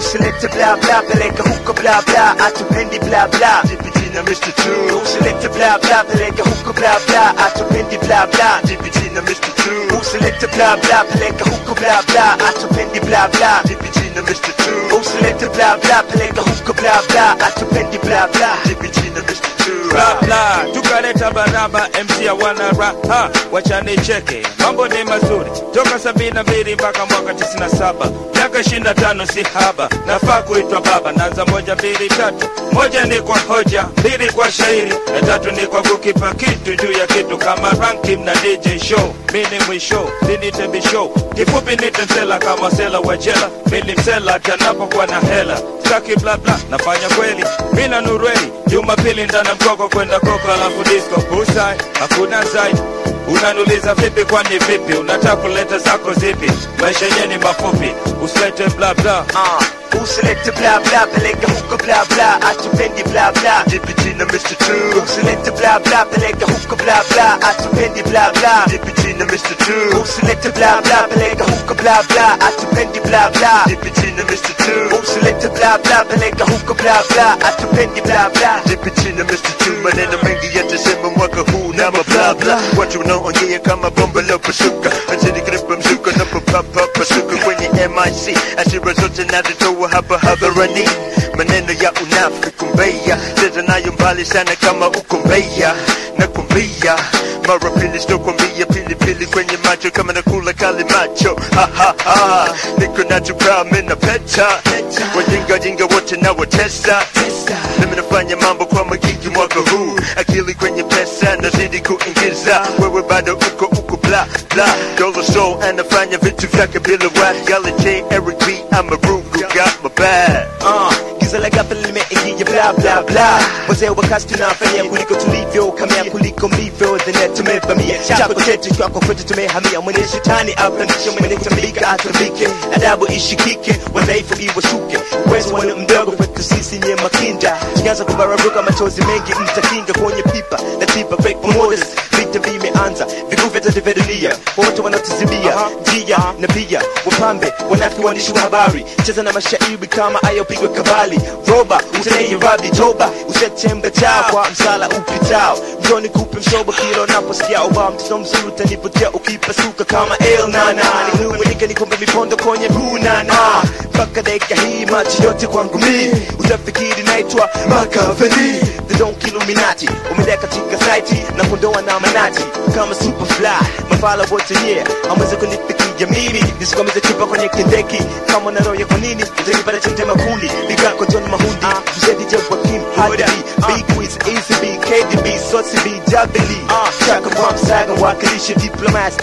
usilete bla bla, peleka huko bla bla, atupendi bla bla, DPG na Mr. Two. Usilete bla bla, peleka huko bla bla, atupendi bla bla, DPG na Mr. Two. Usilete bla bla, peleka huko bla bla, atupendi bla bla, DPG na Mr. Two. Usilete bla bla, peleka huko bla bla, atupendi bla bla, DPG na Mr. Two. Bla bla, tukaleta baraba MC ya wana raha, wachane cheke, mambo ni mazuri. Toka 72 mpaka mwaka 97, miaka 25 si haba, nafaa kuitwa baba. Naanza 1 2 3, moja ni kwa hoja, 2 kwa shairi, na 3 ni kwa kukipa kitu juu ya kitu kama ranking na DJ show. Mini mwisho, nini tembi show, kifupi nitensela kama sela wajela, mini msela tanapo kwa na hela. Saki bla bla, nafanya kweli, mina nureli, Jumapili ndana mkoko kwenda koko alafu disco. Pusai, hakuna zai, unanuliza vipi kwani vipi, unataka kuleta zako zipi, maisha yeni mafupi, usilete bla bla. Usilete bla bla, peleka huko bla bla, atupendi bla bla, DPG na Mr. Two. Usilete bla bla, peleka huko bla bla, atupendi bla bla, DPG na Mr. Two. Usilete bla bla, peleka huko bla bla, atupendi bla bla, DPG na Mr. Two. Usilete bla bla, peleka huko bla bla, atupendi bla bla, DPG na Mr. Two. Maneno mengi yatasema mwaka huu na bla bla, watu wanaongea kama bomba la pasuka, anzeni gripa mzuka na papa pasuka kwenye MIC, asira zote nazitoa hapa hadharani. Maneno ya unafiki kumbea, cheza nayo mbali sana kama uko Mbeya. Nakwambia mara pili sitokwambia pilipili kwenye macho kama nakula kali macho. Ha ha ha, niko natural mina peta, wajinga jinga wote na watesa. Mimi nafanya mambo kwa magigi mwaka huu, akili kwenye pesa nazidi kuingiza. Wewe bado uko bla bla, Dolo Soul anafanya vitu vyake bila rap. Gala J, Eric B, I'm a rude who got my bag. Giza la ghafla limeingia bla bla bla, wazee wa kasi tunafanya kuliko tulivyo, kamea kuliko mlivyo, the net tumevamia chako chetu kwako kwetu tumehamia. Mwenye shetani apandisha, mwenye kutambika atambike, adabu ishikike, wadhaifu iwashuke, uwezo wana mdogo kwetu sisi nye makinda. Tukianza kubararuka machozi mengi mtakinga kwenye pipa na tipa break promoters. Vita vimeanza, viguu vyote vya dunia, wote wanatuzibia njia na pia wapambe wanafi waandishi wa habari. Cheza na mashairi kama ayopigwa kabali, roba uteneye rabi toba, ushatembe chao kwa msala upitao. Mjoni kupe mshobo kilo naposikia oba, mtoto mzuri utanivutia ukipasuka kama El-Nana. Ninuwenika nikombe mipondo kwenye Bunana, mpaka dakika hii macho yote kwangu mi, utafikiri naitwa Makaveli. The Donk Illuminati, umedeka katika site na kondoa na manati kama Superfly. Mafala wote yeah, hamwezi kunifikia mimi, nisikwamize chupa kwenye kindeki kama na roho ya kwa nini, utanipata chemtema kuli, bigako John Mahundi, Mzedi Jebwa Kim, Hadi Big Wiz, Easy B, KDB, Sosi B, Jabili, Chaka Bomb, Saga, wakilisha diplomats,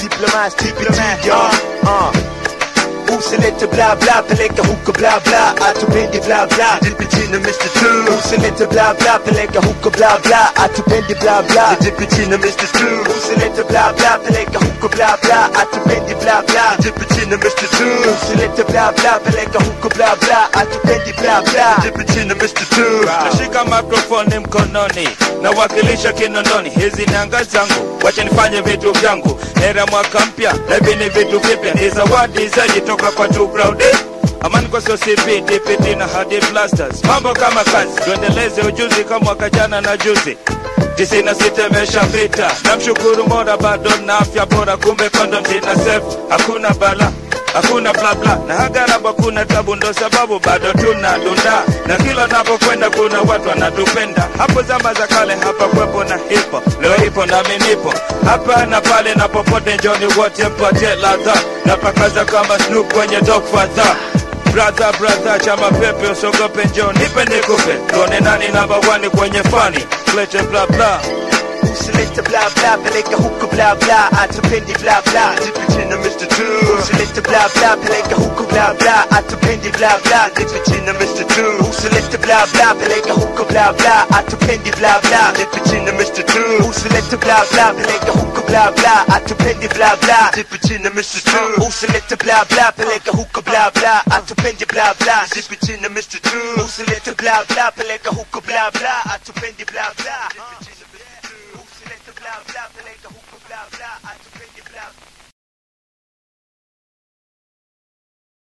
TPT, Usilete bla bla, peleka huko bla bla, atupendi bla bla, DPG na Mr. Two. Usilete bla bla, peleka huko bla bla, atupendi bla bla, DPG na Mr. Two. Usilete bla bla, peleka huko bla bla, atupendi bla bla, DPG na Mr. Two. Usilete bla bla, peleka huko bla bla, atupendi bla bla, DPG na Mr. Two. Nashika microphone mkononi, na wakilisha Kinondoni, hizi ni anga zangu, wacha nifanye vitu vyangu. Era mwaka mpya, na hivi ni vitu vipya, ni zawadi zaidi toka kwa Too Proud. Amani kwa CP, DPT na Hadi Blasters, mambo kama kazi, tuendeleze ujuzi kama mwaka jana na juzi. 96 imeshapita, namshukuru Mola bado na afya bora, kumbe condom zina safe, hakuna bala, hakuna bla bla, na hagarabu hakuna tabu, ndo sababu bado tunadunda, na kila napokwenda kuna watu wanatupenda. Hapo zama za kale hapa kwepo na hipo, leo hipo na minipo, hapa na pale na popote, njoni wote mpate ladha, na pakaza kama Snoop kwenye Dog Father. Brother, chama pepe usogope, njoni nipe nikupe, tuone nani number 1 kwenye fani, lete bla bla. Usilete bla bla, peleka huko bla bla, atupendi bla bla, DPG na Mr. Two. Usilete bla bla, peleka huko bla bla, atupendi bla bla, DPG na Mr. Two. Usilete bla bla, peleka huko bla bla, atupendi bla bla, DPG na Mr. Two. Usilete bla bla, peleka huko bla bla, atupendi bla bla, DPG na Mr. Two. Usilete bla bla, peleka huko bla bla, atupendi bla bla, DPG na Mr. Two. Usilete bla bla, peleka huko bla bla, atupendi bla bla.